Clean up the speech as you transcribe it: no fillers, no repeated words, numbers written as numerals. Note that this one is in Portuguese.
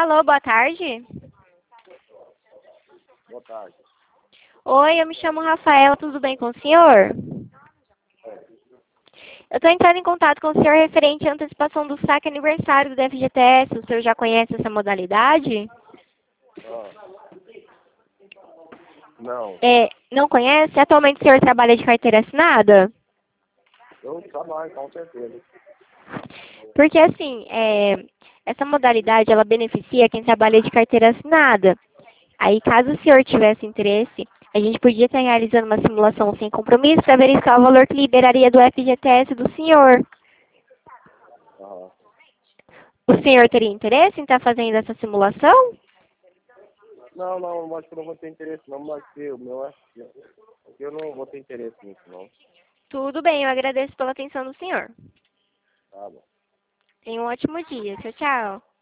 Alô, boa tarde. Boa tarde. Oi, eu me chamo Rafaela, tudo bem com o senhor? Eu estou entrando em contato com o senhor referente à antecipação do saque aniversário do FGTS. O senhor já conhece essa modalidade? Não, Não conhece? Atualmente o senhor trabalha de carteira assinada? eu trabalho, com certeza. Porque assim, essa modalidade ela beneficia quem trabalha de carteira assinada. Aí, caso o senhor tivesse interesse, a gente podia estar realizando uma simulação sem compromisso para verificar o valor que liberaria do FGTS do senhor. Aham. O senhor teria interesse em estar fazendo essa simulação? Não, acho que eu não vou ter interesse não, mas o meu é... Eu não vou ter interesse nisso, não. Tudo bem, eu agradeço pela atenção do senhor. Tá bom. Tenha um ótimo dia. Tchau, tchau.